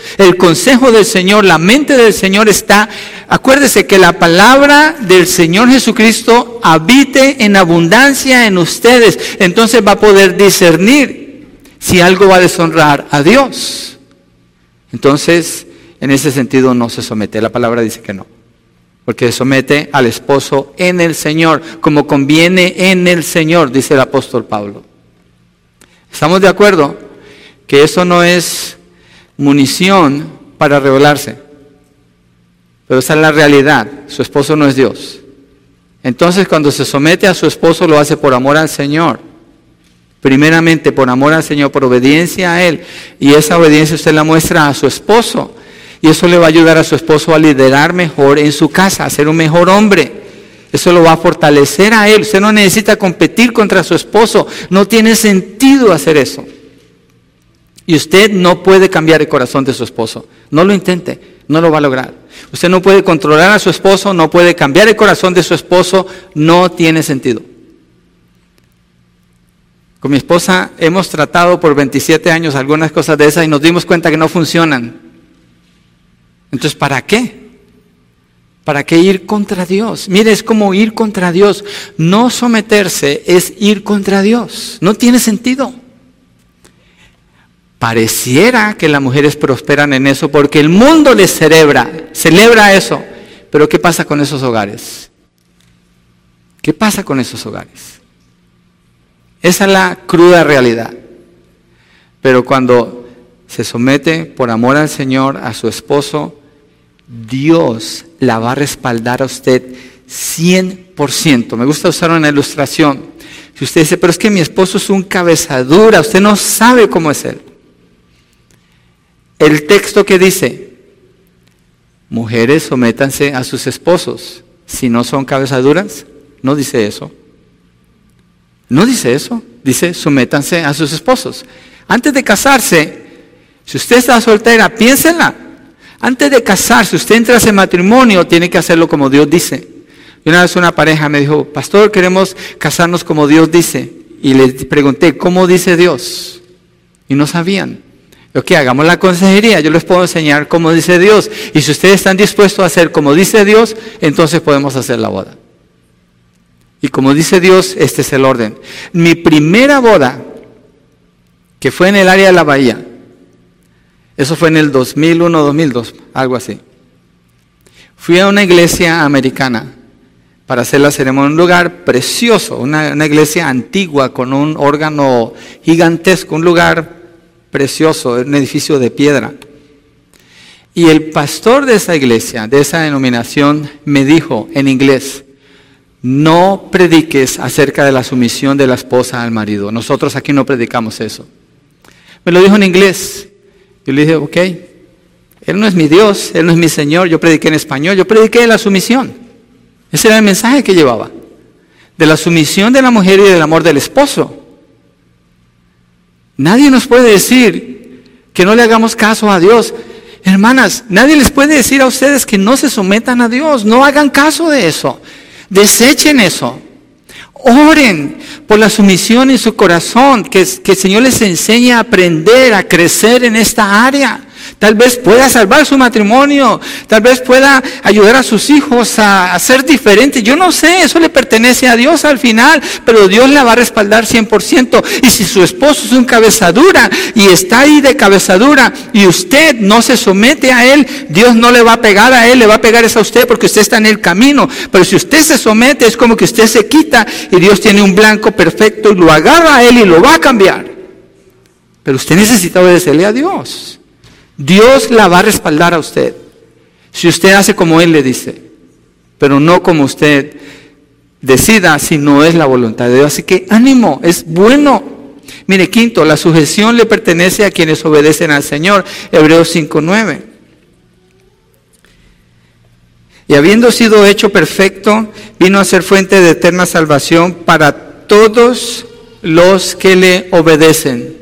El consejo del Señor, la mente del Señor está. Acuérdese que la palabra del Señor Jesucristo habite en abundancia en ustedes. Entonces va a poder discernir si algo va a deshonrar a Dios. Entonces, en ese sentido no se somete. La palabra dice que no. Porque se somete al esposo en el Señor, como conviene en el Señor, dice el apóstol Pablo. ¿Estamos de acuerdo? Que eso no es munición para rebelarse. Pero esa es la realidad. Su esposo no es Dios. Entonces, cuando se somete a su esposo, lo hace por amor al Señor. Primeramente, por amor al Señor, por obediencia a Él. Y esa obediencia usted la muestra a su esposo. Y eso le va a ayudar a su esposo a liderar mejor en su casa, a ser un mejor hombre. Eso lo va a fortalecer a él. Usted no necesita competir contra su esposo. No tiene sentido hacer eso. Y usted no puede cambiar el corazón de su esposo. No lo intente, no lo va a lograr. Usted no puede controlar a su esposo, no puede cambiar el corazón de su esposo. No tiene sentido. Con mi esposa hemos tratado por 27 años algunas cosas de esas y nos dimos cuenta que no funcionan. Entonces, ¿para qué? ¿Para qué ir contra Dios? Mire, es como ir contra Dios. No someterse es ir contra Dios. No tiene sentido. Pareciera que las mujeres prosperan en eso porque el mundo les celebra eso. Pero ¿qué pasa con esos hogares? ¿Qué pasa con esos hogares? Esa es la cruda realidad. Pero cuando se somete por amor al Señor, a su esposo, Dios la va a respaldar a usted 100%. Me gusta usar una ilustración. Si usted dice, pero es que mi esposo es un cabezadura, usted no sabe cómo es él. El texto que dice, mujeres, sométanse a sus esposos, si no son cabezaduras, no dice eso. No dice eso, dice, sométanse a sus esposos. Antes de casarse, si usted está soltera, piénsenla. Antes de casarse, usted entra a ese matrimonio, tiene que hacerlo como Dios dice. Y una vez una pareja me dijo, pastor, queremos casarnos como Dios dice. Y les pregunté, ¿cómo dice Dios? Y no sabían. Ok, hagamos la consejería, yo les puedo enseñar cómo dice Dios. Y si ustedes están dispuestos a hacer como dice Dios, entonces podemos hacer la boda. Y como dice Dios, este es el orden. Mi primera boda, que fue en el área de la bahía, eso fue en el 2001, 2002, algo así. Fui a una iglesia americana para hacer la ceremonia en un lugar precioso, una iglesia antigua con un órgano gigantesco, un lugar precioso, un edificio de piedra. Y el pastor de esa iglesia, de esa denominación, me dijo en inglés, no prediques acerca de la sumisión de la esposa al marido. Nosotros aquí no predicamos eso. Me lo dijo en inglés. Yo le dije, ok, Él no es mi Dios, Él no es mi Señor, yo prediqué en español, yo prediqué de la sumisión. Ese era el mensaje que llevaba. De la sumisión de la mujer y del amor del esposo. Nadie nos puede decir que no le hagamos caso a Dios. Hermanas, nadie les puede decir a ustedes que no se sometan a Dios, no hagan caso de eso. Desechen eso. Oren por la sumisión en su corazón, que el Señor les enseñe a aprender, a crecer en esta área. Tal vez pueda salvar su matrimonio, tal vez pueda ayudar a sus hijos a ser diferentes. Yo no sé, eso le pertenece a Dios al final, pero Dios la va a respaldar 100%. Y si su esposo es un cabezadura y está ahí de cabezadura y usted no se somete a él, Dios no le va a pegar a él, le va a pegar es a usted porque usted está en el camino. Pero si usted se somete, es como que usted se quita y Dios tiene un blanco perfecto y lo agarra a él y lo va a cambiar. Pero usted necesita obedecerle a Dios. Dios la va a respaldar a usted, si usted hace como Él le dice, pero no como usted decida si no es la voluntad de Dios. Así que ánimo, es bueno. Mire, quinto, la sujeción le pertenece a quienes obedecen al Señor, Hebreos 5:9. Y habiendo sido hecho perfecto, vino a ser fuente de eterna salvación para todos los que le obedecen.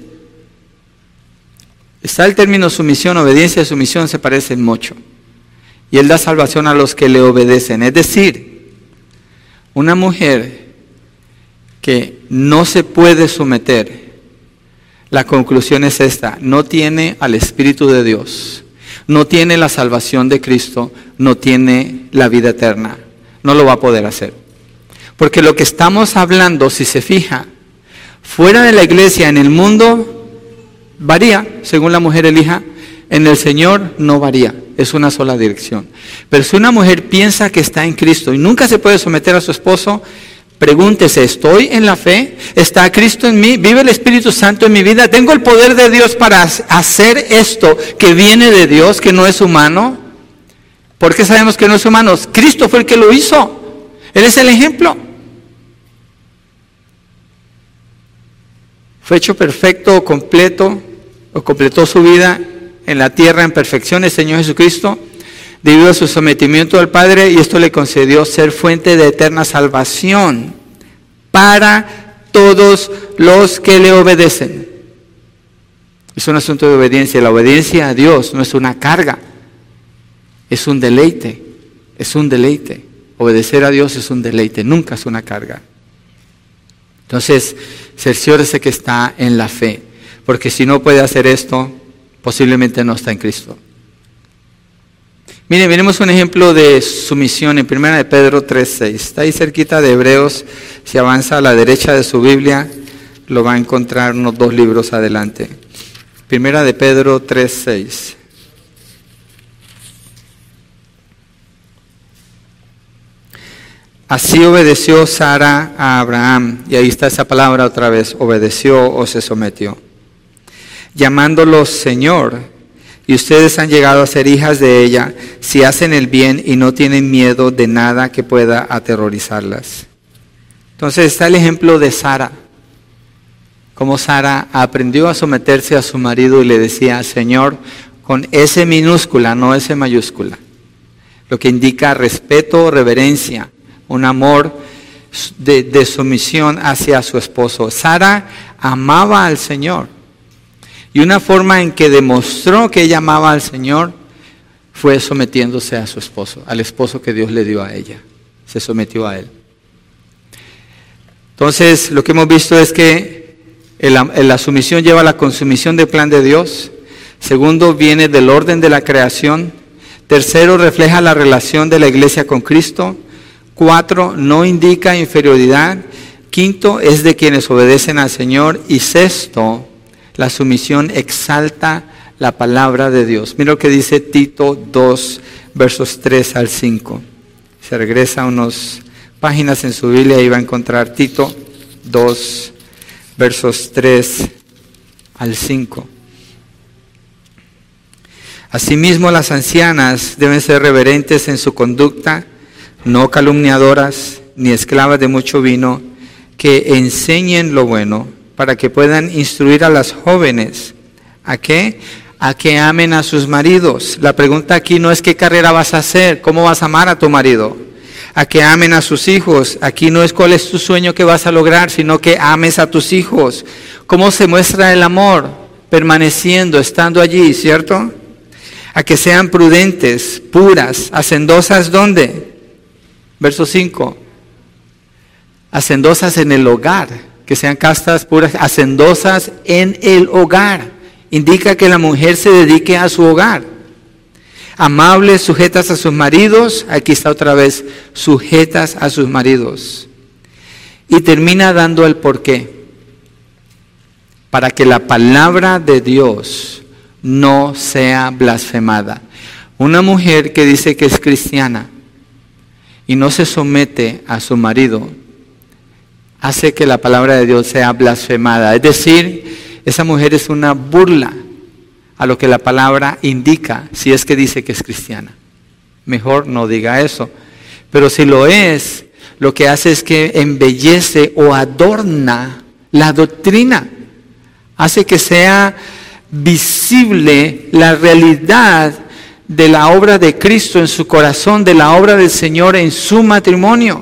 Está el término sumisión, obediencia y sumisión se parecen mucho. Y Él da salvación a los que le obedecen. Es decir, una mujer que no se puede someter, la conclusión es esta: no tiene al Espíritu de Dios. no tiene la salvación de Cristo, no tiene la vida eterna. No lo va a poder hacer. Porque lo que estamos hablando, si se fija, fuera de la iglesia, en el mundo, varía, según la mujer elija. En el Señor no varía, es una sola dirección. Pero si una mujer piensa que está en Cristo y nunca se puede someter a su esposo, pregúntese, ¿estoy en la fe? ¿Está Cristo en mí? ¿Vive el Espíritu Santo en mi vida? ¿Tengo el poder de Dios para hacer esto que viene de Dios, que no es humano? ¿Por qué sabemos que no es humano? Cristo fue el que lo hizo. Él es el ejemplo. Fue hecho perfecto o completó su vida en la tierra en perfección el Señor Jesucristo, debido a su sometimiento al Padre, y esto le concedió ser fuente de eterna salvación para todos los que le obedecen. Es un asunto de obediencia. La obediencia a Dios no es una carga, es un deleite, es un deleite. Obedecer a Dios es un deleite, nunca es una carga. Entonces, cerciórese que está en la fe, porque si no puede hacer esto, posiblemente no está en Cristo. Miren, miremos un ejemplo de sumisión en 1 de Pedro 3:6. Está ahí cerquita de Hebreos. Si avanza a la derecha de su Biblia, lo va a encontrar unos 2 libros adelante. 1 de Pedro 3:6. Así obedeció Sara a Abraham, y ahí está esa palabra otra vez, obedeció o se sometió, llamándolo Señor, y ustedes han llegado a ser hijas de ella si hacen el bien y no tienen miedo de nada que pueda aterrorizarlas. Entonces está el ejemplo de Sara, como Sara aprendió a someterse a su marido y le decía Señor con S minúscula, no S mayúscula, lo que indica respeto, reverencia, un amor de sumisión hacia su esposo. Sara amaba al Señor. Y una forma en que demostró que ella amaba al Señor fue sometiéndose a su esposo, al esposo que Dios le dio a ella. Se sometió a él. Entonces, lo que hemos visto es que la sumisión lleva a la consumición del plan de Dios. Segundo, viene del orden de la creación. Tercero, refleja la relación de la iglesia con Cristo. 4, no indica inferioridad. 5, es de quienes obedecen al Señor. Y 6, la sumisión exalta la palabra de Dios. Mira lo que dice Tito 2, versos 3 al 5. Se regresa unas páginas en su Biblia y va a encontrar Tito 2, versos 3 al 5. Asimismo, las ancianas deben ser reverentes en su conducta, no calumniadoras, ni esclavas de mucho vino, que enseñen lo bueno, para que puedan instruir a las jóvenes. ¿A qué? A que amen a sus maridos. La pregunta aquí no es qué carrera vas a hacer, cómo vas a amar a tu marido. A que amen a sus hijos. Aquí no es cuál es tu sueño que vas a lograr, sino que ames a tus hijos. ¿Cómo se muestra el amor? Permaneciendo, estando allí, ¿cierto? A que sean prudentes, puras, hacendosas, ¿dónde? Verso 5. Hacendosas en el hogar, que sean castas, puras, hacendosas en el hogar. Indica que la mujer se dedique a su hogar. Amables, sujetas a sus maridos. Aquí está otra vez, sujetas a sus maridos. Y termina dando el porqué. Para que la palabra de Dios no sea blasfemada. Una mujer que dice que es cristiana y no se somete a su marido, hace que la palabra de Dios sea blasfemada. Es decir, esa mujer es una burla a lo que la palabra indica, si es que dice que es cristiana. Mejor no diga eso. Pero si lo es, lo que hace es que embellece o adorna la doctrina. Hace que sea visible la realidad de la obra de Cristo en su corazón, de la obra del Señor en su matrimonio.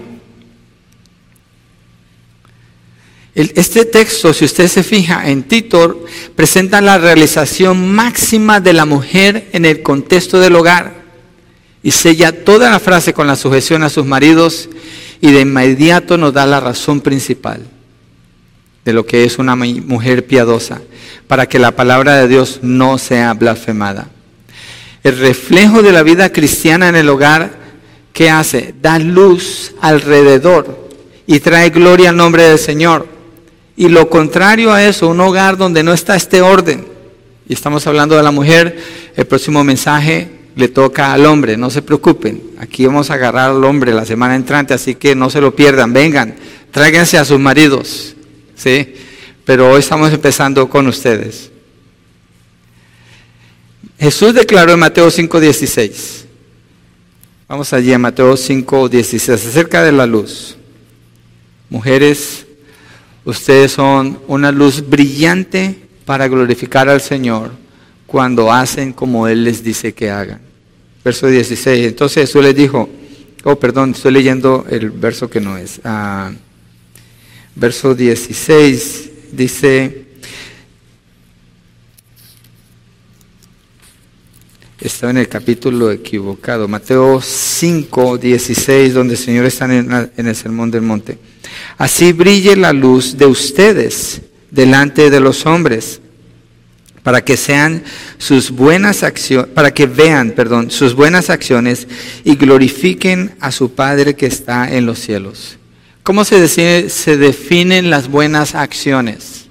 Este texto, si usted se fija en Tito, presenta la realización máxima de la mujer en el contexto del hogar y sella toda la frase con la sujeción a sus maridos, y de inmediato nos da la razón principal de lo que es una mujer piadosa, para que la palabra de Dios no sea blasfemada. El reflejo de la vida cristiana en el hogar, ¿qué hace? Da luz alrededor y trae gloria al nombre del Señor. Y lo contrario a eso, un hogar donde no está este orden. Y estamos hablando de la mujer, el próximo mensaje le toca al hombre, no se preocupen. Aquí vamos a agarrar al hombre la semana entrante, así que no se lo pierdan, vengan, tráiganse a sus maridos, ¿sí? Pero hoy estamos empezando con ustedes. Jesús declaró en Mateo 5:16. Vamos allí a Mateo 5:16, acerca de la luz. Mujeres, ustedes son una luz brillante para glorificar al Señor cuando hacen como Él les dice que hagan. Verso 16. Entonces Jesús les dijo, estoy leyendo el verso que no es. Verso 16 dice, estaba en el capítulo equivocado, Mateo 5:16, donde el Señor está en el Sermón del Monte. Así brille la luz de ustedes delante de los hombres, para que vean sus buenas acciones y glorifiquen a su Padre que está en los cielos. ¿Cómo se definen las buenas acciones?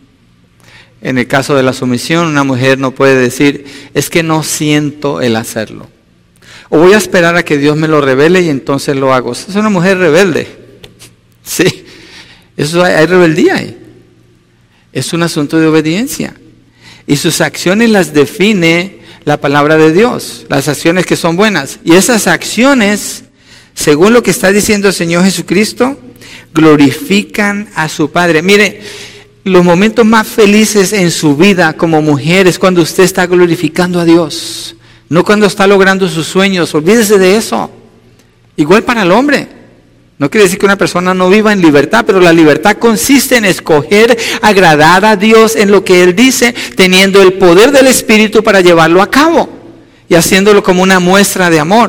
En el caso de la sumisión, una mujer no puede decir, es que no siento el hacerlo. O voy a esperar a que Dios me lo revele y entonces lo hago. Es una mujer rebelde. Sí, eso hay rebeldía ahí. Es un asunto de obediencia. Y sus acciones las define la palabra de Dios, las acciones que son buenas. Y esas acciones, según lo que está diciendo el Señor Jesucristo, glorifican a su Padre. Mire, los momentos más felices en su vida como mujer es cuando usted está glorificando a Dios, no cuando está logrando sus sueños. Olvídese de eso. Igual para el hombre. No quiere decir que una persona no viva en libertad, pero la libertad consiste en escoger agradar a Dios en lo que Él dice, teniendo el poder del Espíritu para llevarlo a cabo y haciéndolo como una muestra de amor.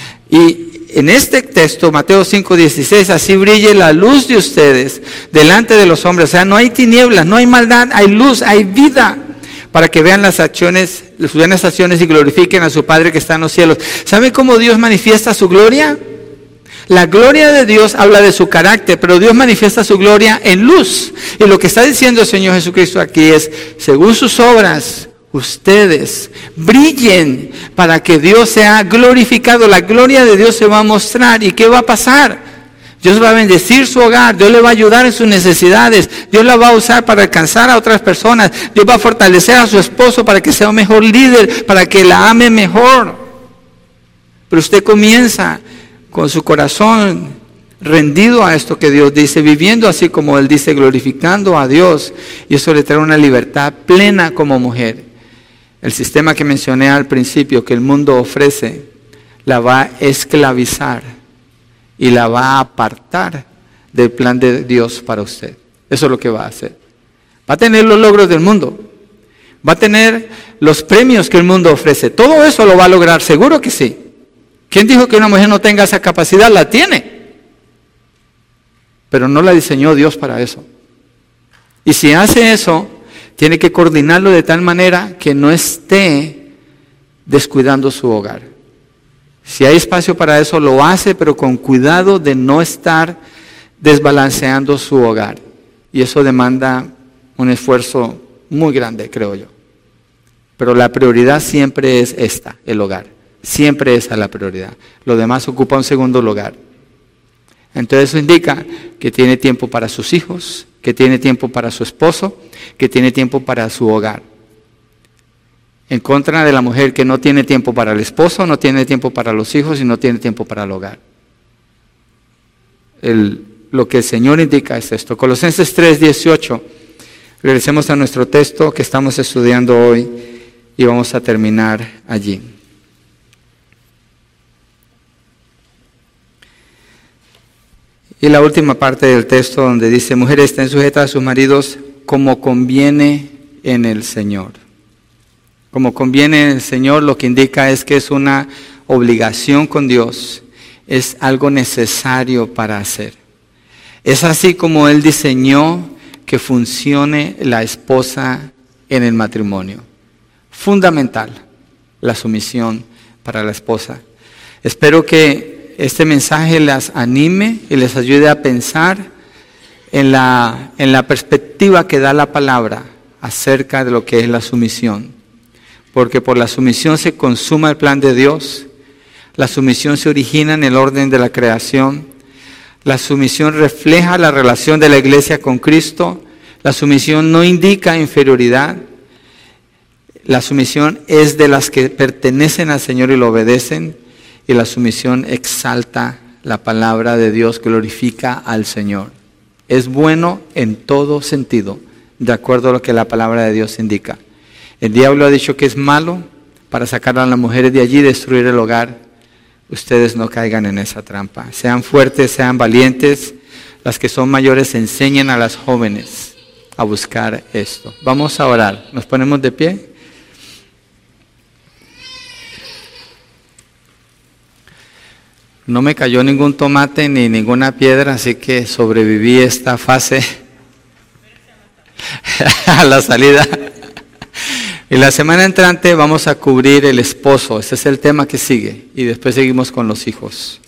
Y en este texto, Mateo 5:16, así brille la luz de ustedes delante de los hombres. O sea, no hay tinieblas, no hay maldad, hay luz, hay vida, para que vean las buenas acciones y glorifiquen a su Padre que está en los cielos. ¿Sabe cómo Dios manifiesta su gloria? La gloria de Dios habla de su carácter, pero Dios manifiesta su gloria en luz. Y lo que está diciendo el Señor Jesucristo aquí es, según sus obras, ustedes brillen para que Dios sea glorificado. La gloria de Dios se va a mostrar. ¿Y qué va a pasar? Dios va a bendecir su hogar, Dios le va a ayudar en sus necesidades, Dios la va a usar para alcanzar a otras personas, Dios va a fortalecer a su esposo para que sea un mejor líder, para que la ame mejor. Pero usted comienza con su corazón rendido a esto que Dios dice, viviendo así como Él dice, glorificando a Dios, y eso le trae una libertad plena como mujer. El sistema que mencioné al principio, que el mundo ofrece, la va a esclavizar y la va a apartar del plan de Dios para usted. Eso es lo que va a hacer. Va a tener los logros del mundo, va a tener los premios que el mundo ofrece. Todo eso lo va a lograr, seguro que sí. ¿Quién dijo que una mujer no tenga esa capacidad? La tiene. Pero no la diseñó Dios para eso. Y si hace eso, tiene que coordinarlo de tal manera que no esté descuidando su hogar. Si hay espacio para eso, lo hace, pero con cuidado de no estar desbalanceando su hogar. Y eso demanda un esfuerzo muy grande, creo yo. Pero la prioridad siempre es esta, el hogar. Siempre esa es la prioridad. Lo demás ocupa un segundo lugar. Entonces eso indica que tiene tiempo para sus hijos, que tiene tiempo para su esposo, que tiene tiempo para su hogar. En contra de la mujer que no tiene tiempo para el esposo, no tiene tiempo para los hijos y no tiene tiempo para el hogar. Lo que el Señor indica es esto. Colosenses 3:18. Regresemos a nuestro texto que estamos estudiando hoy y vamos a terminar allí. Y la última parte del texto donde dice, mujeres, estén sujetas a sus maridos como conviene en el Señor. Como conviene en el Señor, lo que indica es que es una obligación con Dios, es algo necesario para hacer. Es así como Él diseñó que funcione la esposa en el matrimonio. Fundamental, la sumisión para la esposa. Espero que este mensaje las anime y les ayude a pensar en la perspectiva que da la palabra acerca de lo que es la sumisión. Porque por la sumisión se consuma el plan de Dios. La sumisión se origina en el orden de la creación. La sumisión refleja la relación de la iglesia con Cristo. La sumisión no indica inferioridad. La sumisión es de las que pertenecen al Señor y lo obedecen. Y la sumisión exalta la palabra de Dios, glorifica al Señor. Es bueno en todo sentido, de acuerdo a lo que la palabra de Dios indica. El diablo ha dicho que es malo para sacar a las mujeres de allí y destruir el hogar. Ustedes no caigan en esa trampa. Sean fuertes, sean valientes. Las que son mayores enseñen a las jóvenes a buscar esto. Vamos a orar. ¿Nos ponemos de pie? No me cayó ningún tomate ni ninguna piedra, así que sobreviví esta fase a la salida. Y la semana entrante vamos a cubrir el esposo. Ese es el tema que sigue. Y después seguimos con los hijos.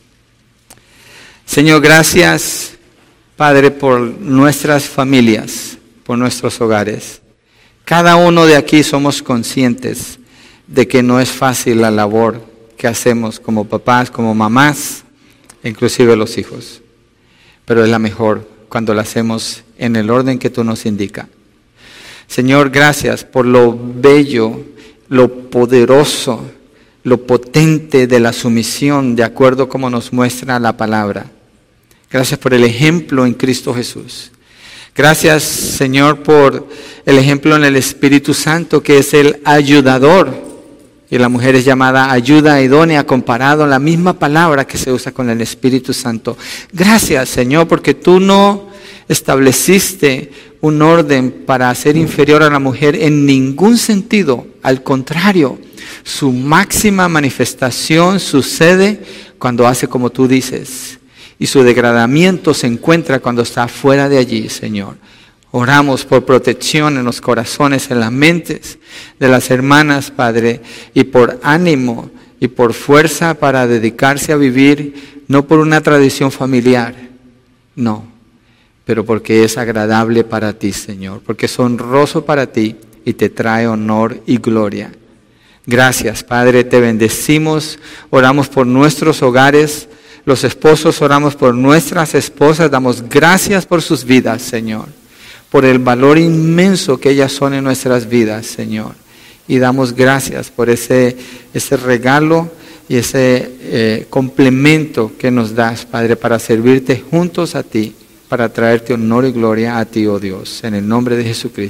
Señor, gracias, Padre, por nuestras familias, por nuestros hogares. Cada uno de aquí somos conscientes de que no es fácil la labor que hacemos como papás, como mamás, inclusive los hijos. Pero es la mejor cuando la hacemos en el orden que tú nos indicas. Señor, gracias por lo bello, lo poderoso, lo potente de la sumisión, de acuerdo como nos muestra la palabra. Gracias por el ejemplo en Cristo Jesús. Gracias, Señor, por el ejemplo en el Espíritu Santo, que es el ayudador. Y la mujer es llamada ayuda idónea, comparado a la misma palabra que se usa con el Espíritu Santo. Gracias, Señor, porque tú no estableciste un orden para hacer inferior a la mujer en ningún sentido. Al contrario, su máxima manifestación sucede cuando hace como tú dices. Y su degradamiento se encuentra cuando está fuera de allí, Señor. Oramos por protección en los corazones, en las mentes de las hermanas, Padre, y por ánimo y por fuerza para dedicarse a vivir, no por una tradición familiar, no, pero porque es agradable para ti, Señor, porque es honroso para ti y te trae honor y gloria. Gracias, Padre, te bendecimos, oramos por nuestros hogares, los esposos oramos por nuestras esposas, damos gracias por sus vidas, Señor, por el valor inmenso que ellas son en nuestras vidas, Señor. Y damos gracias por ese regalo y ese complemento que nos das, Padre, para servirte juntos a ti, para traerte honor y gloria a ti, oh Dios, en el nombre de Jesucristo.